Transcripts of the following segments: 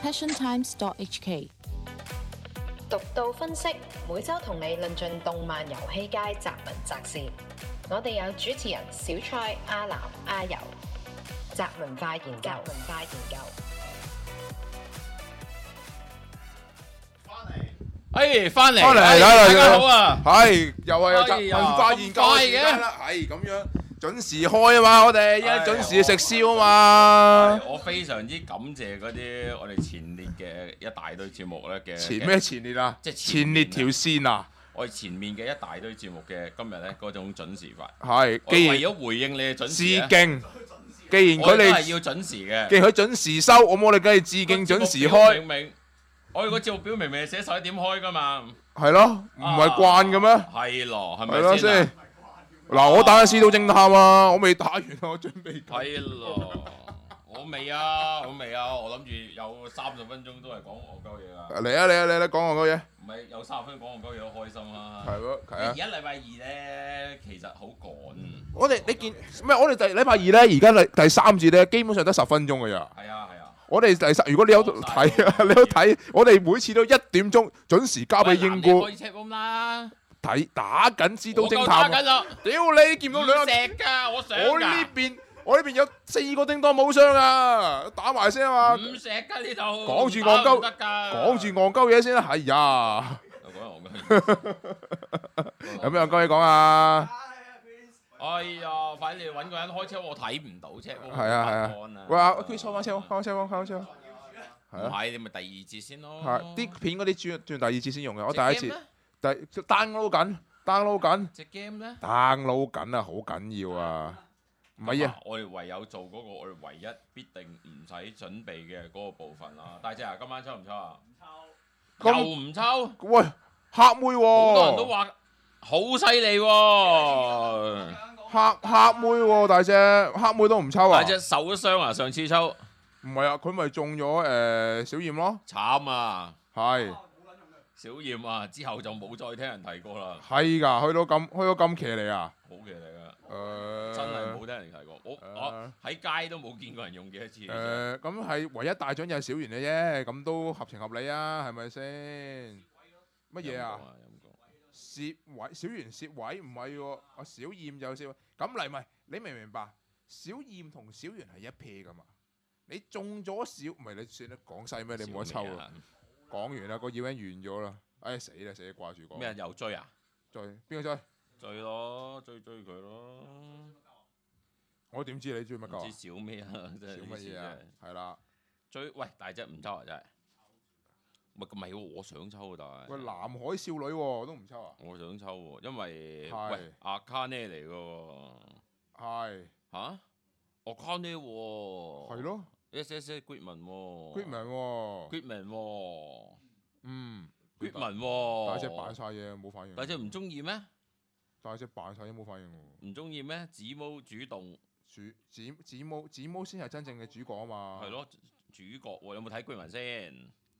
passiontimes.hk。 獨到分析，每週同你論盡動漫遊戲界雜文雜事。我哋有主持人小蔡、阿南、阿游，雜文化研究。 翻嚟， 大家好啊！ 係又係有雜文化研究嘅時間啦，係咁樣準時開啊嘛，我哋一準時食燒啊嘛。 我非常之感謝嗰啲我哋前列嘅一大堆節目咧嘅前列啊？ 即係前列條線啊！ 我哋前面嘅一大堆節目嘅今日咧嗰種準時法， 係我為咗回應你嘅準時咧， 致敬。既然佢我哋哋係要準時嘅， 既然佢準時收，我哋梗係致敬準時開。 明明我哋個節目表明明係寫11點開㗎嘛， 係咯，唔係慣嘅咩？ 係咯，係係咯咪先？ 嗱，我打緊《師徒偵探》啊，我未打完啊，我準備。 係咯，我未啊，我諗住有30分鐘都係講戇鳩嘢啊！ 嚟啊，講我嗰嘢。 唔係有30分講戇鳩嘢都開心啦。 係咯，係啊。 而家禮拜二咧，其實好趕。 我哋你見咩？我哋禮拜二咧，而家第3節咧，基本上得10分鐘㗎咋。 係啊。 我哋如果你有睇啊，你有睇，我哋每次都1點鐘準時交俾英姑。 可以 check room 啦。 打緊《師徒偵探》。 打緊啦！ 屌你見到兩石㗎，我想㗎。 我呢邊有4個叮當冇傷啊！打埋先啊嘛。 5石㗎呢度。 講住戇鳩，講住戇鳩嘢先啦。係呀。有咩戇鳩嘢講啊？ 哎呀，快啲揾個人開車，我睇唔到車。 係啊。喂，佢收翻車，開車。 唔係，你咪第2節先咯。 係啲片嗰啲轉第2節先用嘅，我第1節download 緊。 隻 game 咧 download 緊啊，好緊要啊！唔係啊， 我哋唯有做嗰個我哋唯一必定唔使準備嘅嗰個部分啦。大姐啊，今晚抽唔抽啊？又唔抽？ 喂，黑妹喎！ 好多人都話好犀利喎！ 黑妹喎，大隻黑妹都唔抽啊！ 大隻受咗傷啊！上次抽唔係啊，佢咪中咗小驗咯。 慘啊！ 係小驗啊，之後就冇再聽人提過啦。 係㗎，去到咁騎呢啊！ 好騎呢㗎，真係冇聽人提過。我喺街都冇見過人用幾多次。 咁係唯一大獎就係小圓嘅啫，咁都合情合理啊，係咪先？乜嘢啊？攝位小圓攝位唔係喎，我小驗就攝位。咁嚟咪你明唔明白？小驗同小圓係一 pair 㗎嘛？你中咗唔係你算啦，講細咩？你冇得抽啊！講完啦，個 event 完咗啦。唉死啦，掛住講。 咩又追啊？ 追邊個追？ 追咯，追佢咯。 我點知你追乜鳩？ 唔知少咩啊？真係少乜嘢啊？係啦。 追喂大隻唔抽啊！真係。唔係我想抽但係。 喂，南海少女喎都唔抽啊？ 我想抽喎，因為喂阿卡呢嚟嘅喎。係。嚇？阿卡呢喎。係咯。 S Goodman 喎。 Goodman 喎。嗯。 Goodman 喎。 大隻扮晒嘢冇反應。 大隻唔中意咩？ 大隻扮晒嘢冇反應喎。 唔中意咩？子毛主動。 子毛先係真正嘅主角啊嘛。 係咯，主角喎，有冇睇 Goodman 先？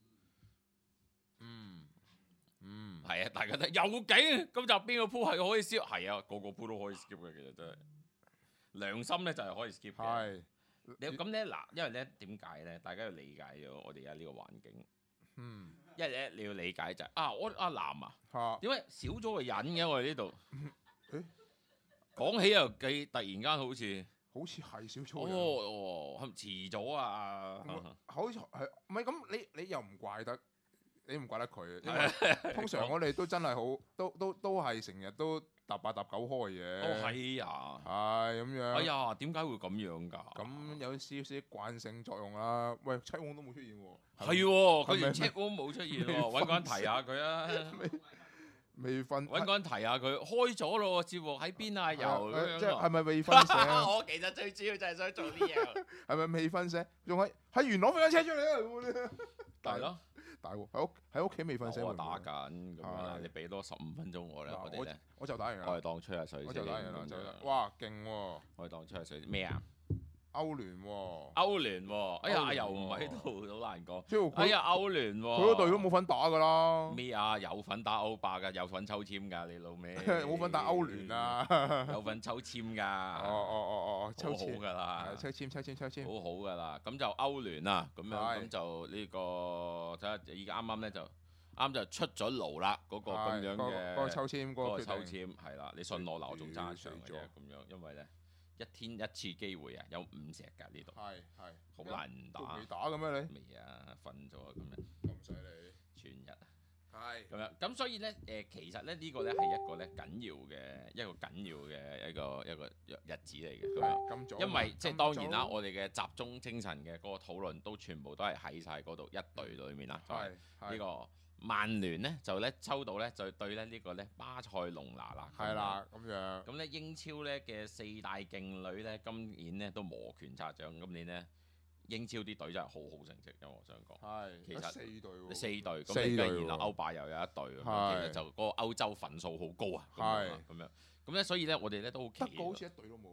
係啊，大家睇有景，今集邊個鋪係可以 skip？係啊，個鋪都可以 skip 嘅，其實真係良心咧就係可以 skip 嘅。係你咁咧嗱，因為咧點解咧？大家要理解咗我哋而家呢個環境。因為咧你要理解就係我阿南啊，點解少咗個人嘅我哋呢度？講起又幾突然間好似係少咗人。 係咪遲咗啊？ 好似係唔係咁？你又唔怪得？你唔怪得佢，因為通常我哋都真係好，都係成日都搭8搭9開嘅。 係啊， 係咁樣。 哎呀，點解會咁樣㗎？ 咁有少少慣性作用啦。喂，check room都冇出現喎。 係喎，佢連 check room冇出現喎，揾個人提下佢啊。 未瞓。 揾個人提下佢，開咗咯節目喺邊啊？又即係咪未瞓醒？ 我其實最主要就係想做啲嘢。 係咪未瞓醒？仲喺元朗飛架車出嚟啊！ 係咯。 大喎，喺屋企未瞓醒。 我打緊咁樣，你俾多15分鐘我啦，我哋咧。 我就打完啦。 我哋當吹下水先。 我就打完啦，就哇勁喎！ 我哋當吹下水咩啊？ 歐聯喎， 歐聯喎，哎呀，阿游唔喺度，好難講。哎呀，歐聯喎， 佢嗰隊都冇份打㗎啦。 咩啊？有份打歐霸㗎，有份抽籤㗎，你老味。 冇份打歐聯啊！ 有份抽籤㗎。 抽籤好㗎啦。 抽籤。 好好㗎啦，咁就歐聯啦，咁樣咁就呢個睇下，而家啱就出咗爐啦，嗰個咁樣嘅嗰個抽籤， 嗰個抽籤係啦，你信我流仲爭上嘅啫，咁樣，因為咧一天一次機會啊，有5隻㗎呢度， 係好難打。 未打嘅咩你？ 未啊，瞓咗啊，今日咁犀利， 全日啊， 係咁樣，咁所以咧其實咧呢個咧係一個咧緊要嘅一個日子嚟嘅，咁樣。 咁早， 因為即係當然啦，我哋嘅集中精神嘅嗰個討論都全部都係喺晒嗰度一隊裏面啦，就係呢個。曼聯咧就咧抽到咧就對咧呢個咧巴塞隆拿啦， 係啦咁樣。 咁咧英超咧嘅4大勁旅咧今年咧都摩拳擦掌，今年咧英超啲隊真係好好成績，因為我想講。係。其實4隊喎。4隊，咁你既然歐霸又有一隊，其實就嗰個歐洲分數好高啊。係。咁樣，咁咧所以咧我哋咧都好奇。 德國好似一隊都冇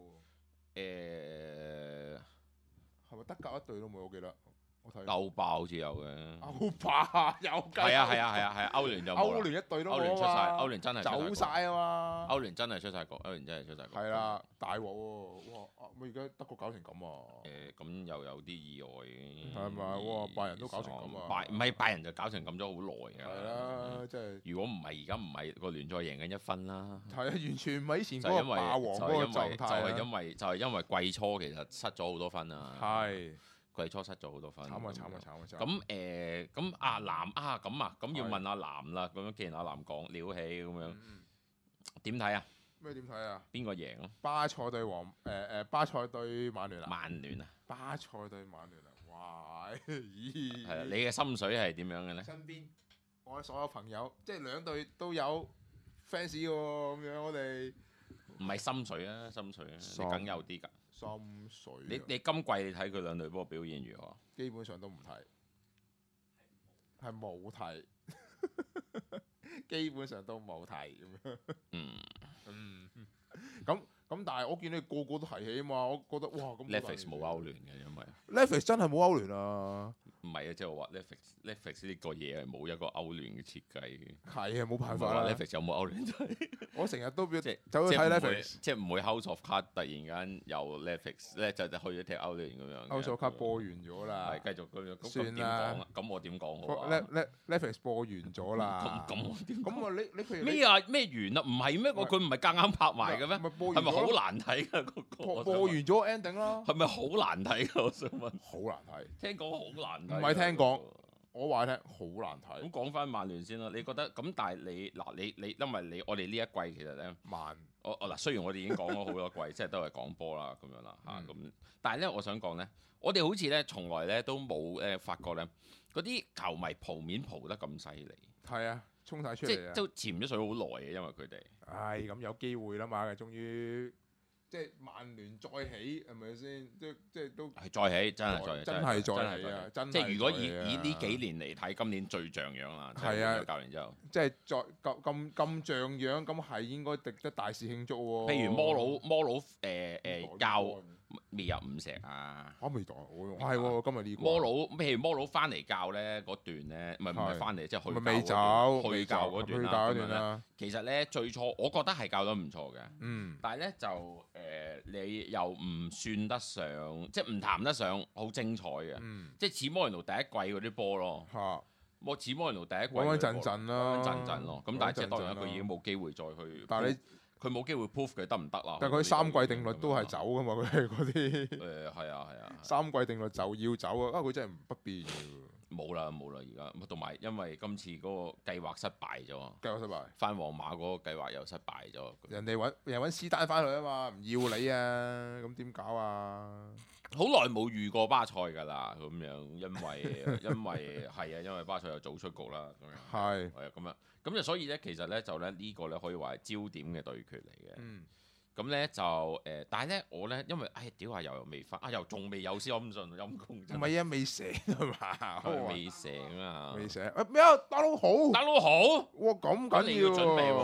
喎。係咪德甲一隊都冇？我記得。 歐霸好似有嘅， 歐霸有㗎。係啊，歐聯就冇啦。 歐聯一隊都冇啊嘛。 歐聯出晒，歐聯真係走晒啊嘛。 歐聯真係出晒局， 係啦，大鑊喎！哇，乜而家德國搞成咁啊？ 咁又有啲意外嘅。 係咪？哇，拜仁都搞成咁啊！ 唔係拜仁就搞成咁咗好耐㗎。 係啦，即係。如果唔係而家唔係個聯賽贏緊1分啦。 係啊，完全唔係以前嗰個霸王嗰個狀態。 就係因為季初其實失咗好多分啊。係。季初失咗好多分， 慘啊！ 咁阿南咁要問阿南啦。咁樣既然阿南講撩起咁樣，點睇啊？ 咩點睇啊？ 邊個贏啊？ 巴塞對巴塞對曼聯啊！ 曼聯啊！ 巴塞對曼聯啊！哇！咦？ 係啊！你嘅心水係點樣嘅咧？ 身邊我所有朋友即係兩隊都有 fans 喎，咁樣我哋唔係心水啊，你梗有啲㗎。 心水。 你今季你睇佢兩隊波表現如何？ 基本上都唔睇，係冇睇，基本上都冇睇咁樣。咁，但係我見你個個都提起啊嘛，我覺得哇咁。 Netflix 冇歐聯嘅，因為 Netflix 真係冇歐聯啊。 唔係啊，即係我話 Netflix 呢個嘢係冇一個歐聯嘅設計嘅。 係啊，冇辦法啦。 Netflix 有冇歐聯睇？ 我成日都走去睇 Netflix， 即係唔會 House of Cards 突然間有 Netflix 咧就去咗踢歐聯咁樣。 House of Cards 播完咗啦， 係繼續咁樣。 算啦。 咁我點講好啊 ？Netflix 播完咗啦。 咁我點？ 咁啊，你譬如咩啊？咩完啊？唔係咩？佢唔係夾硬拍埋嘅咩？係咪好難睇㗎？ 播完咗 ending 啦。 係咪好難睇㗎？我想問。 好難睇。 聽講好難睇。 唔係聽講。我話你聽好難睇。 咁講翻曼聯先啦，你覺得咁？但係你因為我哋呢一季其實咧嗱，雖然我哋已經講咗好多季，即係都係講波啦咁樣啦嚇咁，但係咧我想講咧，我哋好似咧從來咧都冇發覺咧嗰啲球迷蒲面蒲得咁犀利。係啊，衝晒出嚟啊！ 即係都潛咗水好耐嘅，因為佢哋。 唉，咁有機會啦嘛，終於。即係曼聯再起係咪先？即係都係再起，真係再起啊！真係即係如果以呢幾年嚟睇，今年最像樣啦。係啊，教練之後， 即係再咁像樣，咁係應該值得大肆慶祝喎。 譬如摩佬教未入5石啊！ 我未代，係喎，今日呢個譬如摩佬翻嚟教咧嗰段咧，唔係翻嚟，即係去教嗰段啦。其實咧最初我覺得係教得唔錯嘅，但係咧就你又唔算得上，即係唔談得上好精彩嘅，即係似摩連奴第一季嗰啲波咯。似摩連奴第一季穩穩陣陣咯。咁但係即係當然佢已經冇機會再去。但係佢冇機會 proof 佢得唔得啦？ 但係佢3季定律都係走噶嘛，佢係嗰啲。 係啊。 3季定律就要走啊！佢真係不變嘅。 冇啦，而家同埋因為今次嗰個計劃失敗咗。 計劃失敗。 翻皇馬嗰個計劃又失敗咗。 人哋揾斯丹翻去啊嘛，唔要你啊，咁點搞啊？ 好耐冇遇過巴塞㗎啦，咁樣因為因為巴塞又早出局啦，咁樣係咁樣，咁就所以咧，其實咧就咧呢個咧可以話係焦點嘅對決嚟嘅。咁咧就但係咧我咧因為屌阿又未翻，又仲未有先咁順陰公。唔係啊，未醒啊嘛， 未醒啊， 未醒。咩啊？打到好， 哇咁緊要準備喎。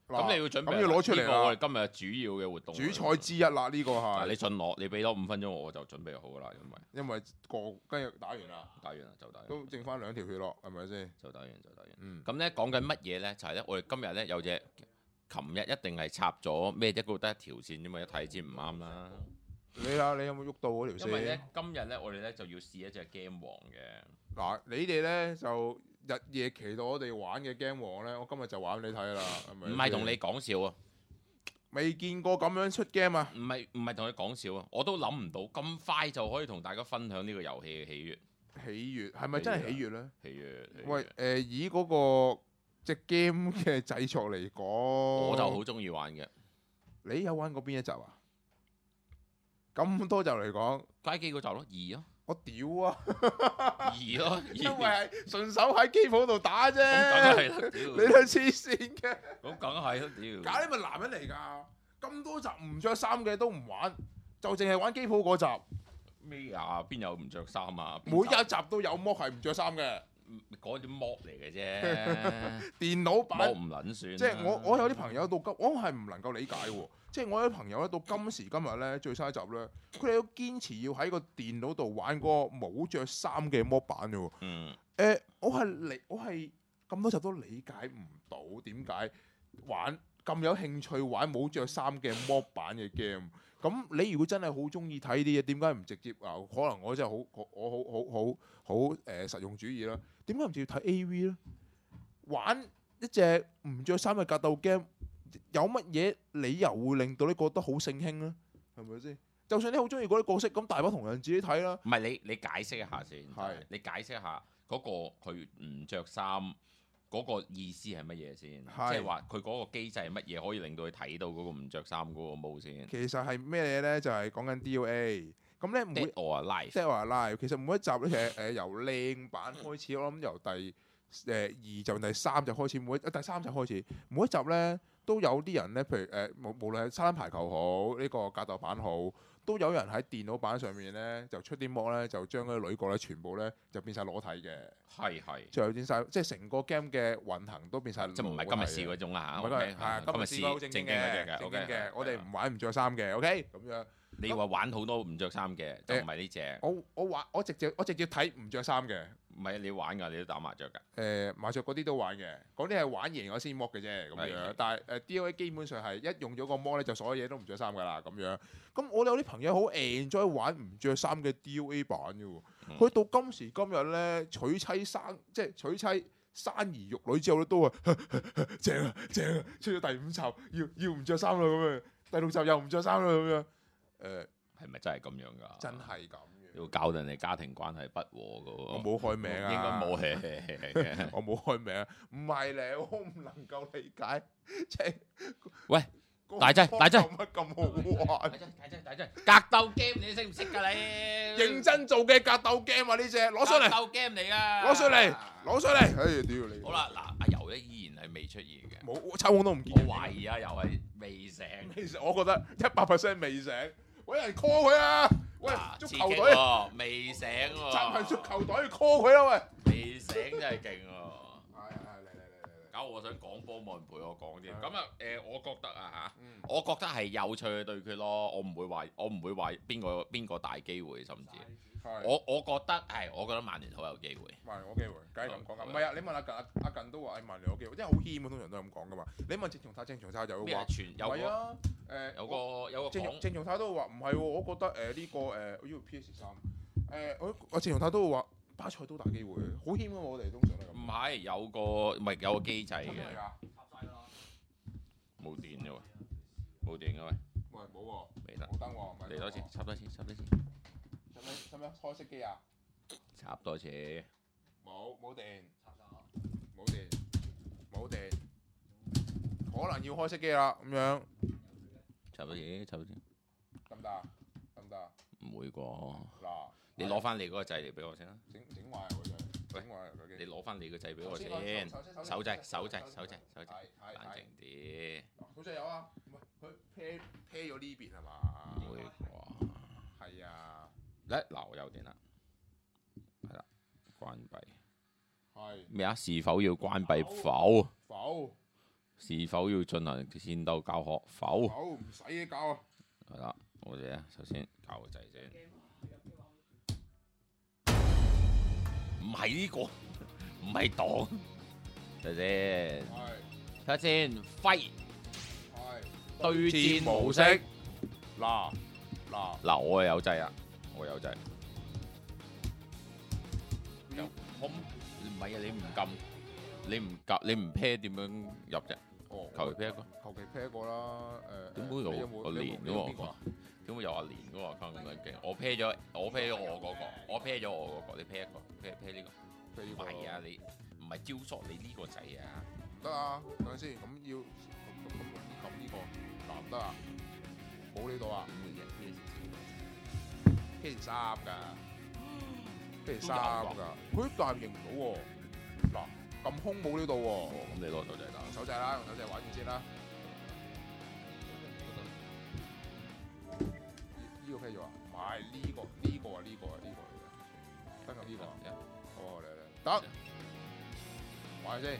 咁你要準備， 咁要攞出嚟啦。 我哋今日主要嘅活動， 主菜之一啦，呢個係。 你信我，你俾多5分鐘我就準備好噶啦， 因為跟住打完啦， 就打完， 都剩翻2條血咯，係咪先？ 就打完。咁咧講緊乜嘢咧？就係咧，我哋今日咧有隻，琴日一定係插咗咩啫？嗰得一條線啫嘛，一睇知唔啱啦。 你有冇喐到嗰條線？ 因為咧今日咧我哋咧就要試一隻 Game 王嘅。 嗱，你哋咧就日夜期待我哋玩嘅 Game 王咧，我今日就玩俾你睇啦，係咪？ 唔係同你講笑啊！ 未見過咁樣出 game 啊！ 唔係同你講笑啊！我都諗唔到咁快就可以同大家分享呢個遊戲嘅喜悅。 喜悅係咪真係喜悅咧？ 喜悅。 喂，以嗰個隻 game 嘅製作嚟講， 我就好中意玩嘅。 你有玩過邊一集啊？咁多集嚟講， 街機嗰集咯，2咯。 我屌啊 ！2咯， 因為係順手喺機鋪度打啫。 咁梗係啦，屌！ 你都黐線嘅。 咁梗係啦，屌！ 搞你咪男人嚟㗎，咁多集唔着衫嘅都唔玩，就淨係玩機鋪嗰集。 咩啊？邊有唔着衫啊？ 每一集都有剝係唔着衫嘅。 嗰啲剝嚟嘅啫， 電腦版剝唔撚算。 即係我有啲朋友到今，我係唔能夠理解喎。即係我有啲朋友咧到今時今日咧最新一集咧，佢哋都堅持要喺個電腦度玩嗰個冇着衫嘅剝版嘅喎。我係咁多集都理解唔到點解玩咁有興趣玩冇着衫嘅剝版嘅 game。咁你如果真係好中意睇啲嘢，點解唔直接啊？可能我真係好實用主義啦。點解唔直接睇 AV 咧？玩一隻唔着衫嘅格鬥 game，有乜嘢理由會令到你覺得好性興咧？係咪先？就算你好中意嗰啲角色，咁大把同人自己睇啦。 唔係你解釋一下先， 係你解釋一下嗰個佢唔着衫嗰個意思係乜嘢先？即係話佢嗰個機制係乜嘢可以令到佢睇到嗰個唔着衫嗰個模先？ 其實係咩嘢咧？就係講緊 DOA。咁咧 Dead or Alive。 Dead or Alive。其實每一集咧，其實由靚版開始，我諗由第2就第3集開始，第3集開始，每一集咧都有啲人咧，譬如無論係沙灘排球好，呢個格鬥版好，都有人喺電腦版上面咧就出啲mod咧，就將嗰啲女角咧全部咧就變晒裸體嘅。 係。 最後變晒，即係成個 game 嘅運行都變晒。 即係唔係今日試嗰種啦嚇。 今日試好正經嘅。正經嘅，我哋唔玩唔着衫嘅。OK，咁樣。 你話玩好多唔着衫嘅，就唔係呢隻。 我直接睇唔着衫嘅。 唔係你玩㗎，你都打麻雀㗎。 麻雀嗰啲都玩嘅，嗰啲係玩贏我先剝嘅啫咁樣。但係DOA 基本上係一用咗個剝咧，就所有嘢都唔着衫㗎啦咁樣。咁我有啲朋友好 enjoy 玩唔着衫嘅 DOA 版嘅喎。佢到今時今日咧，娶妻生兒育女之後咧，都話正啊！出咗第5集要唔着衫啦咁樣，第6集又唔着衫啦咁樣。 係咪真係咁樣㗎？ 真係咁。 要搞人哋家庭關係不和㗎喎。 我冇開名啊。 應該冇嘅。 我冇開名，唔係咧，我唔能夠理解。即係喂，大劑乜咁好玩？ 大劑，格鬥 game 你識唔識㗎你？ 認真做嘅格鬥 game 啊！呢隻攞上嚟。 格鬥 game 嚟㗎。 攞上嚟。哎，屌你！ 好啦，嗱，阿柔咧依然係未出現嘅。 冇，抽空都唔見。 我懷疑啊，又係未醒。 我覺得100%未醒。揾人 call 佢啊！喂，足球隊未醒喎。 集係足球隊 call 佢啦喂！ 未醒真係勁喎。嚟。搞我想講波冇人陪我講添。咁啊我覺得啊嚇，我覺得係有趣嘅對決咯。我唔會話邊個大機會，甚至我覺得曼聯好有機會。 曼聯有機會，梗係咁講㗎。唔係啊，你問阿近都話曼聯有機會，因為好謙啊，通常都係咁講㗎嘛。你問鄭松泰就會話係啊。 有個鄭松泰都會話唔係喎，我覺得呢個要 PS3 我鄭松泰都會話巴塞都大機會，好謙啊！我哋通常都咁。 唔係有個機制嘅。冇電嘅喎，冇電嘅喂。 喂，冇喎， 未得。 冇燈喎， 嚟多次，插多次。 使唔使開熄機啊？ 插多次。 冇電。冇電。可能要開熄機啦，咁樣。 插多次。 得唔得啊？ 唔會啩？ 嗱， 你攞翻你嗰個掣嚟俾我先啦。 整壞佢就。 你攞翻你個掣俾我先。手掣，冷靜啲。 手掣有啊，佢 pair 咗呢邊係嘛？ 唔會啩？ 係啊。 嗱，我有電啦。係啦，關閉。 係。 咩啊？是否要關閉？否。 是否要進行戰鬥教學？否。 好唔使嘅教啊。 係啦，我哋咧首先教個掣先。唔係呢個，唔係擋。睇先，睇下先，fight。對戰模式。嗱，我係有掣啊，我有掣。我唔係啊，你唔 pair 點樣入啫？ 哦， 求其 pair 一個。 求其 pair 一個啦。 點會有個連嗰個？點會有阿連嗰個 account 咁樣勁？我 pair 咗我嗰個，你 pair 一個 pair 呢個。唔係啊，你唔係招索你呢個掣啊？ 唔得啊，等陣先，咁要撳呢個，嗱唔得啊，冇呢度啊。P3 㗎，P3 㗎，佢但係認唔到喎。嗱，撳空冇呢度喎。 咁你攞手掣打。 手掣啦，用手掣玩住先啦。呢個 pair 咗啊？唔係呢個啊，得撳呢個。哦，嚟，得，玩下先。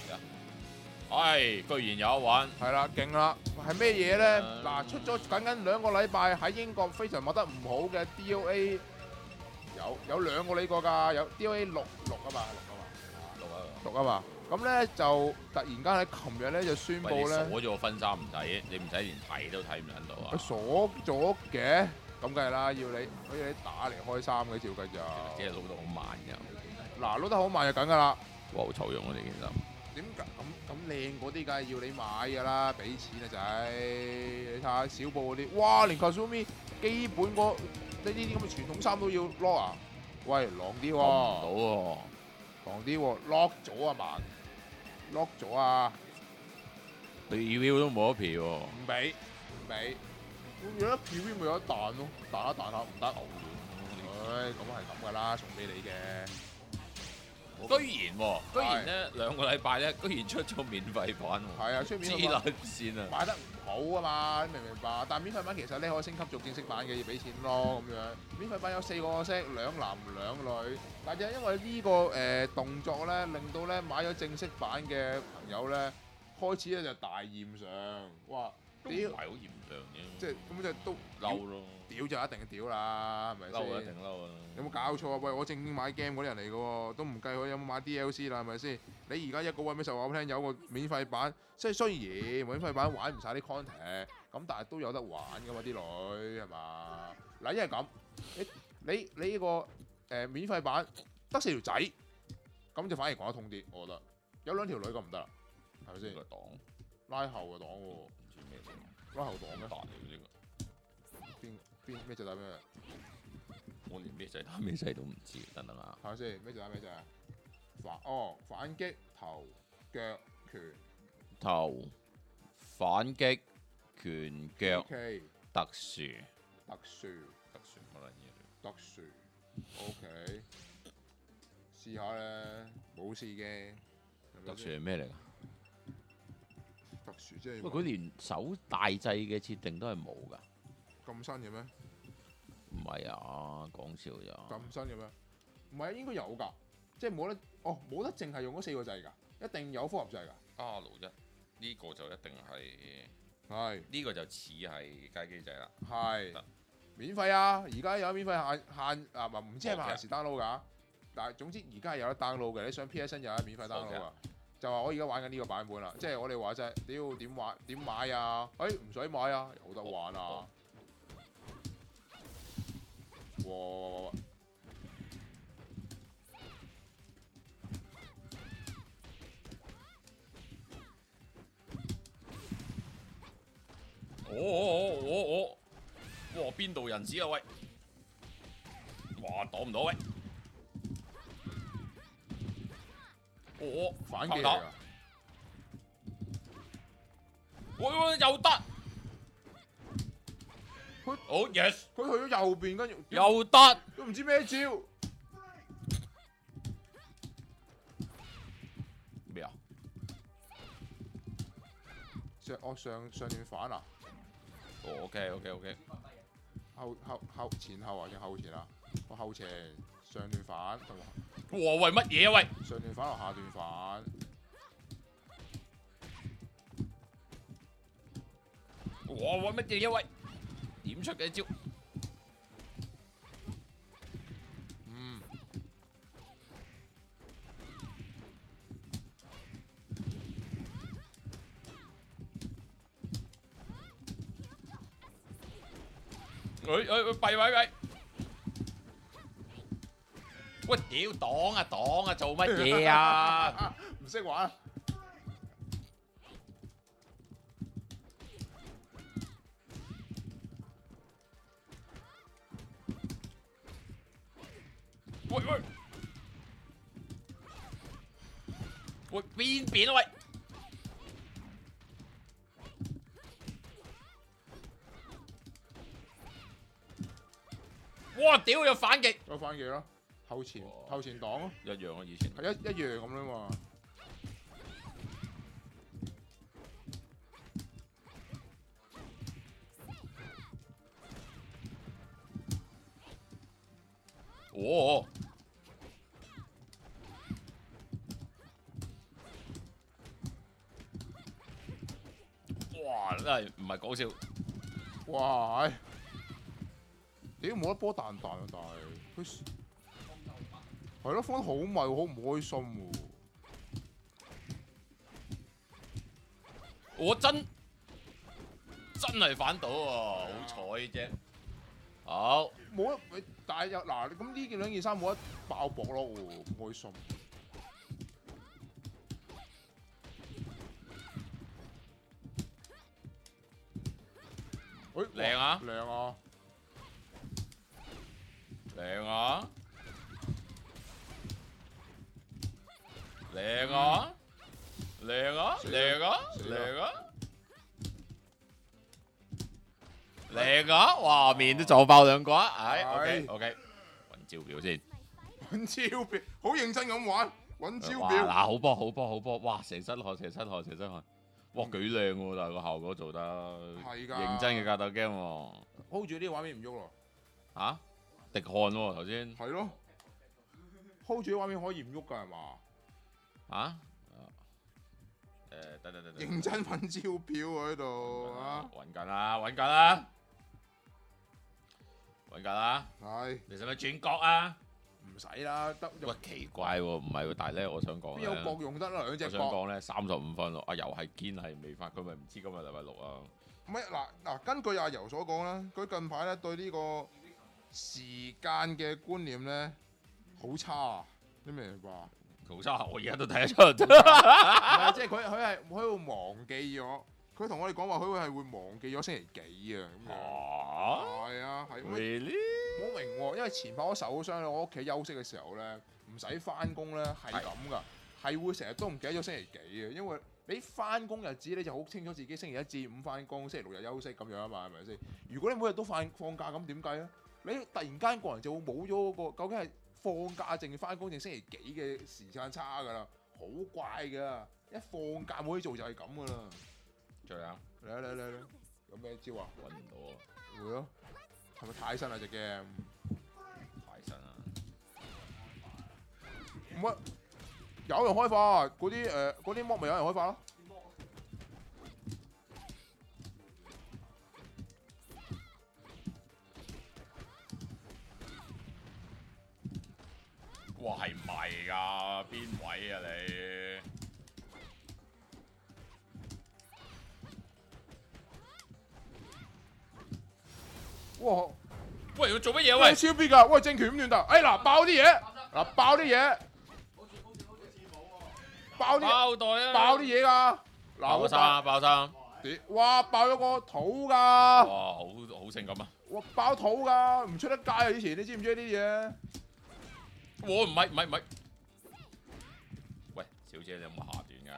居然有得玩。 係啦，勁啦！係咩嘢咧？嗱，出咗僅僅2個禮拜，喺英國非常賣得唔好嘅 DOA 有2個呢個㗎，有 DOA 6啊嘛，6啊嘛。咁咧就突然間喺琴日咧就宣布咧， 鎖咗個分衫唔睇，你唔使連睇都睇唔到啊！ 佢鎖咗嘅，咁梗係啦，要你打嚟開衫嘅照計咋。 即係撈得好慢㗎。 嗱，撈得好慢就緊㗎啦。 哇！好臭用啊！呢件衫。 點解咁靚嗰啲梗係要你買㗎啦，俾錢啊仔！你睇下小布嗰啲，哇！連 Kasumi 基本呢啲咁嘅傳統衫都要 lock 啊！喂，狼啲喎， 唔到喎， 狼啲喎，lock 咗啊嘛，lock 咗啊！ 你 review 都冇得皮喎。 唔俾，咁有得 PV 咪有得彈咯，彈一彈下唔得。唉，咁係咁㗎啦，送俾你嘅。 居然咧2個禮拜咧，居然出咗免費版喎！ 係啊，出免費版黐線啊！ 買得唔好啊嘛，明唔明白？但係免費版其實咧可以升級做正式版嘅，要俾錢咯咁樣。免費版有4個色，2男2女。但係因為呢個動作咧，令到咧買咗正式版嘅朋友咧，開始咧就大厭上，哇！ 都唔係好嚴上嘅， 即係咁就都嬲咯。 屌就一定屌啦，係咪先？ 嬲一定嬲啊！ 有冇搞錯啊？喂，我正經買 game 嗰啲人嚟嘅喎，都唔計佢有冇買 DLC 啦，係咪先？你而家一個位俾實話我聽，有個免費版，即係雖然免費版玩唔晒啲 content，咁但係都有得玩㗎嘛啲女係嘛？嗱，因為咁，你呢個免費版得4條仔，咁就反而講得通啲，我覺得。有2條女咁唔得啦，係咪先？拉後嘅黨喎，唔知咩嚟？拉後黨咩？邊咩就打咩？ 我連咩仔打咩仔都唔知，等等啊！ 睇下先，咩就打咩仔？反擊頭腳拳。 頭反擊拳腳。 OK。 特殊乜撚嘢？ 特殊。OK。試下咧，冇事嘅。 特殊係咩嚟㗎？ 特殊即係。 喂，佢連手大掣嘅設定都係冇㗎。 咁新嘅咩？ 唔係啊，講笑咋？ 咁新嘅咩？唔係啊，應該有㗎，即係冇得冇得淨係用嗰4個掣㗎，一定有複合掣㗎。 R1呢個就一定係呢個就似係街機掣啦。 係免費啊！而家有免費限啊，唔知係咪限時 download 㗎？但係總之而家係有得 download 嘅，你上 PSN 有得免費 download 啊。就話我而家玩緊呢個版本啦，即係我哋話齋，屌點買啊？唔使買啊，有得玩啊！哇！ 哇！邊度人士啊喂！哇！擋唔到喂！ 反擊嚟㗎！ 喂又得！好 yes！ 佢去咗右邊，跟住又得， 都唔知咩招。 咩啊？ 上段反啊 OK。 前後啊定後前啊？後前上段反同。 哇喂乜嘢啊喂？ 上段反落下段反。 哇！乜嘢喂？點出嘅招？弊喂！喂屌擋啊！做乜嘢啊？ 唔識玩。 喂邊邊啊喂！哇屌有反擊！ 有反擊咯，後前擋咯， 一樣啊以前。 係一樣咁樣嘛。 哦！哇！真係唔係講笑。 哇！屌冇得波彈啊！但係佢係咯，封得好密，好唔開心喎。 我真係反到喎，好彩啫。好冇得，但係又嗱，咁呢件兩件衫冇得爆薄咯喎，唔開心。 靚啊！ 靚啊！ 靚啊！靚啊！靚啊！靚啊！靚啊！靚啊！哇，面都撞爆兩個啊！唉 ，OK， 揾招表先。 揾招表，好認真咁玩，揾招表。 嗱，好波！哇，成身汗。哇，幾靚喎！但係個效果做得係㗎， 認真嘅格鬥 game 喎。 hold 住啲畫面唔喐咯。 嚇？滴汗喎頭先。 係咯。hold 住啲畫面可以唔喐㗎係嘛？ 嚇？得。 認真揾招表喺度啊！ 揾緊啦。係。你使唔使轉角啊？ 唔使啦，得。 喂，奇怪喎，唔係喎，但係咧，我想講咧， 邊有角用得啦？兩隻角。 我想講咧，35分咯，阿柔係堅係未發，佢咪唔知今日禮拜六啊？ 唔係嗱，根據阿柔所講啦，佢近排咧對呢個時間嘅觀念咧好差啊！你明唔明白？ 好差，我而家都睇得出。 唔係，即係佢係喺度忘記咗。佢同我哋講話，佢係會忘記咗星期幾啊？咁樣。係啊，係。 Really？ 我明喎，因為前排我受咗傷，我屋企休息嘅時候咧，唔使翻工咧，係咁噶，係會成日都唔記得咗星期幾嘅，因為你翻工日子你就好清楚自己星期一至五翻工，星期六日休息咁樣啊嘛，係咪先？如果你每日都放假咁點計啊？你突然間個人就會冇咗嗰個究竟係放假定翻工定星期幾嘅時間差㗎啦，好怪㗎！一放假冇嘢做就係咁㗎啦。 再啊！ 嚟，有咩招啊？ 揾唔到啊！ 會咯，係咪太新啊隻 game？ 太新啊！ 唔係，有人開發嗰啲mod咪有人開發咯。 哇，係唔係㗎？邊位啊你？ 哇！ 喂，要做乜嘢喂？ 超必㗎！喂，正拳咁亂㗎！哎嗱，爆啲嘢！嗱，爆啲嘢！爆袋啊！ 爆啲嘢㗎！嗱， 爆衫！ 哇！爆咗個肚㗎！ 哇，好性感啊！ 哇！爆肚㗎，唔出得街啊！以前你知唔知呢啲嘢？ 我唔係。喂，小姐你有冇下段㗎？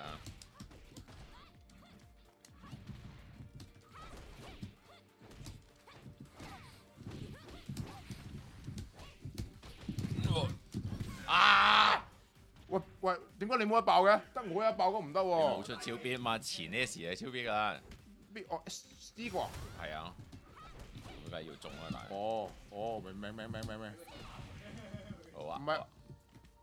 啊！ 喂，點解你冇得爆嘅？得我一爆都唔得喎。 冇出超必啊嘛，前呢時係超必㗎。 呢個啊？ 係啊，咁梗係要中啦，但係。 哦，明。 好啊。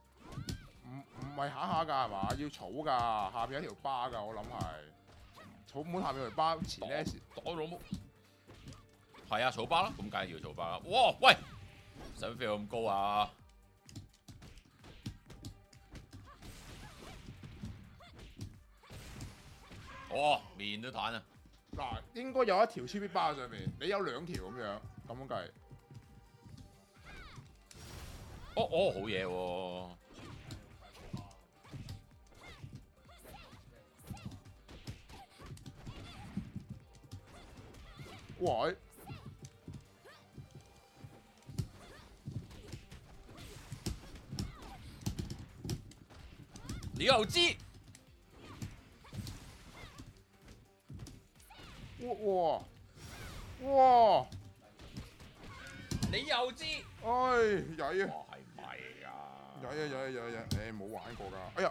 唔係下㗎係嘛？要草㗎，下邊有條巴㗎，我諗係草滿下面條巴前咧， 擋老母。係啊，草巴啦，咁梗係要草巴啦。哇，喂，使乜飛到咁高啊？哦，面都彈啊！ 嗱，應該有一條超必巴上面，你有2條咁樣計。 哦，好嘢喎！ 喂！ 你又知？ 哇！ 你又知？ 唉，曳啊！ 係咪啊？ 曳！誒，冇玩過㗎。哎呀！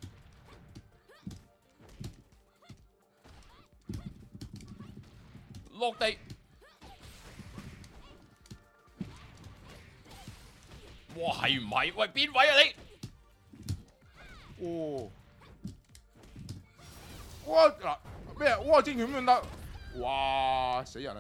落地。哇，係唔係？喂，邊位啊你？ 哦！哇！嗱咩啊？哇！正拳咁樣得？哇！死人！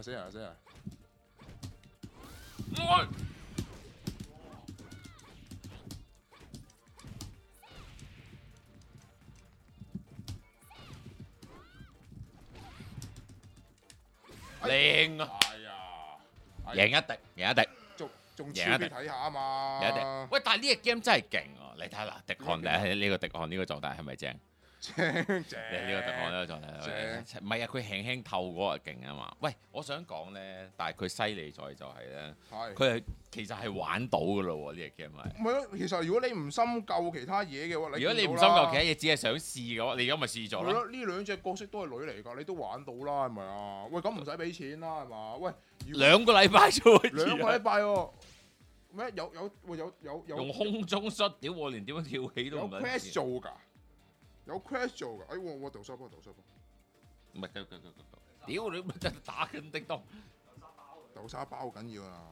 靚啊！ 哎呀！ 贏一滴。 仲超必睇下啊嘛！ 有一滴。喂，但係呢個 game 真係勁啊！你睇下嗱，迪漢呢個迪漢呢個狀態係咪正？ 正。 你呢個迪漢呢個狀態，唔係啊！佢輕透嗰個勁啊嘛。喂，我想講咧，但係佢犀利在就係咧，佢係其實係玩到噶咯喎，呢個 game 係。 唔係咯，其實如果你唔深究其他嘢嘅話， 如果你唔深究其他嘢，只係想試嘅話，你而家咪試咗咯。 係咯，呢2隻角色都係女嚟㗎，你都玩到啦，係咪啊？喂，咁唔使俾錢啦，係嘛？喂 ，2個禮拜啫喎 ，2個禮拜喎。咩有用空中摔，屌我連點樣跳起都唔得。 有 crash 做㗎，有 crash 做㗎。哎我掉收波。 唔係，屌你咪真係打緊叮當。 豆沙包好緊要啊！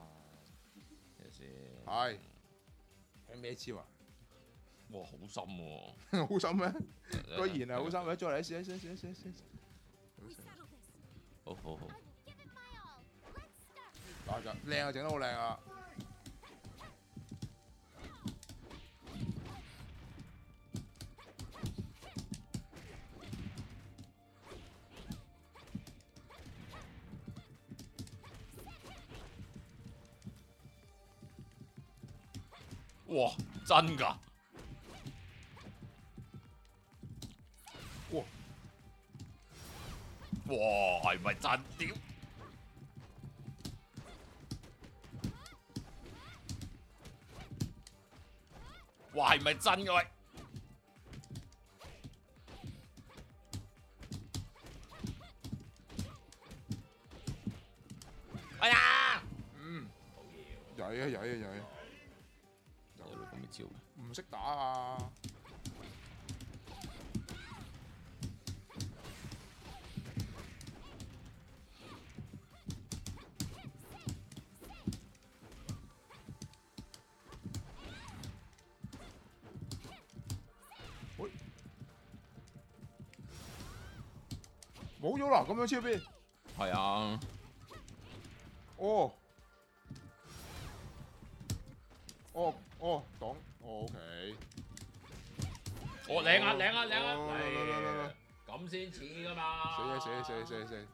係。 係咩招啊？ 哇，好深喎！ 好深咩？居然係好深嘅，再嚟試。 好。 嗱就靚啊，整得好靚啊！ 哇！真㗎？哇！係咪真屌？哇！係咪真嘅喂？哎呀！ 曳！ 有咁嘅招嘅？ 唔識打啊！喂，冇咗啦！咁樣超邊？ 係啊。 哦，擋，OK。 靚啊！咁先似㗎嘛。 死！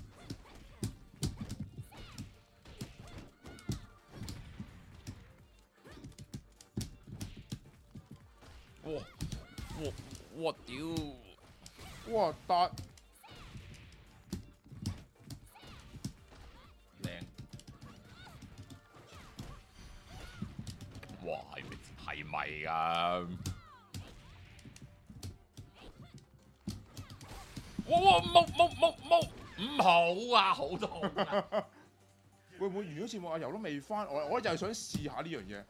哇屌！ 哇達靚！哇係咪㗎？哇冇唔好啊，好痛啊！ 會唔會完咗節目阿柔都未翻？我就係想試下呢樣嘢。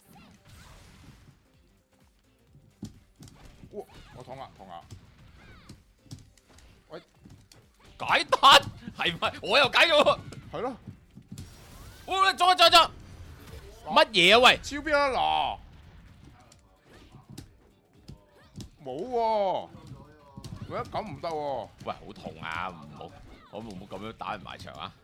哇！我痛啊！喂， 解彈係咪？我又解咗。 係咯。 喂，再乜嘢啊？喂， 超邊啊嗱？冇喎。 喂，咁唔得喎！ 喂，好痛啊！唔好，我唔好咁樣打人埋牆啊！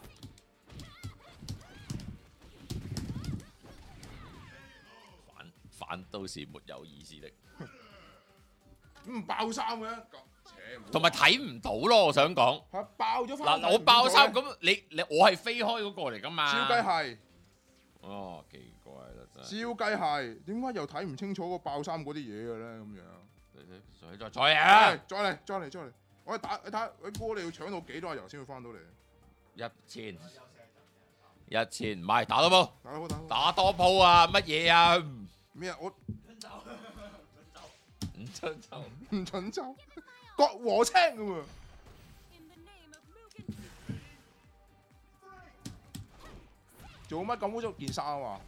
反都是沒有意思的。 唔爆衫嘅， 同埋睇唔到咯，我想講。 係爆咗翻。 嗱，我爆衫咁，你我係飛開嗰個嚟㗎嘛？ 照計係。 哦，奇怪啦真係。 照計係，點解又睇唔清楚個爆衫嗰啲嘢嘅咧？咁樣。 再啊！ 再嚟！我打你睇，你估你要搶到幾多油先會翻到嚟 ？1000，唔係打多鋪。 打多鋪啊！乜嘢啊？ 咩啊？我唔准走， 割禾青㗎喎。做乜咁污糟件衫啊？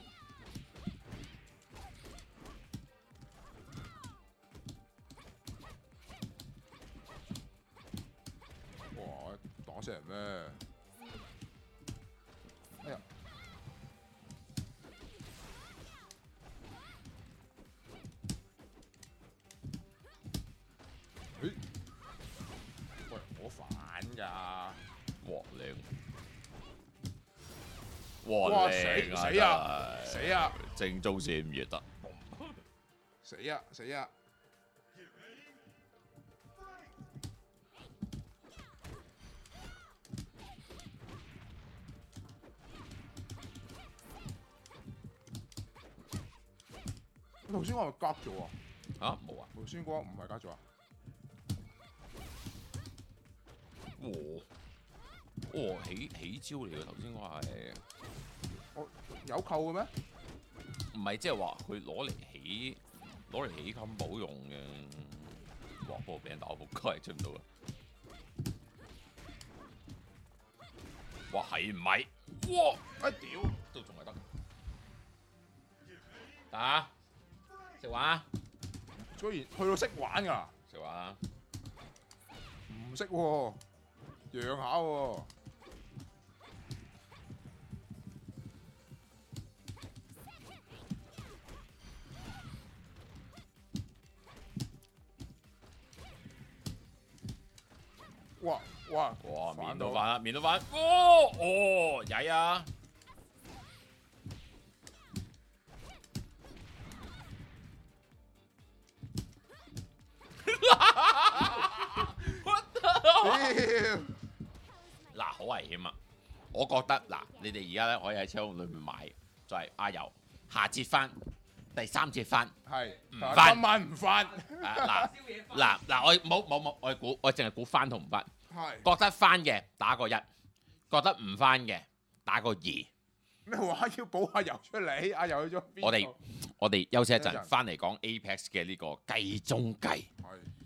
哇！打死人咩？哎呀！喂，我反㗎。 哇死啊！ 正宗先唔越得。 死啊！頭先我係夾咗啊！ 嚇冇啊！ 頭先嗰個唔係夾咗啊！ 起招嚟嘅頭先我係。 有扣嘅咩？ 唔係，即係話佢攞嚟起金寶用嘅。哇！不過俾人打我仆街，出唔到啊！哇！係唔係？哇！屌，都仲係得。打食玩啊！ 居然去到識玩㗎？ 食玩啊！ 唔識喎，讓下喎。哇！ 面到反，哦，曳啊！嗱，好危險啊！我覺得嗱，你哋而家咧可以喺車屋裏面買，就係阿油下節翻，第3節翻， 係唔翻， 今晚唔翻。 嗱，我冇，我淨係估翻同唔翻。 係覺得翻嘅打個1，覺得唔翻嘅打個2。 咩話要補下油出嚟？阿油去咗邊？ 我哋休息一陣，翻嚟講 Apex 嘅呢個計中計。 係。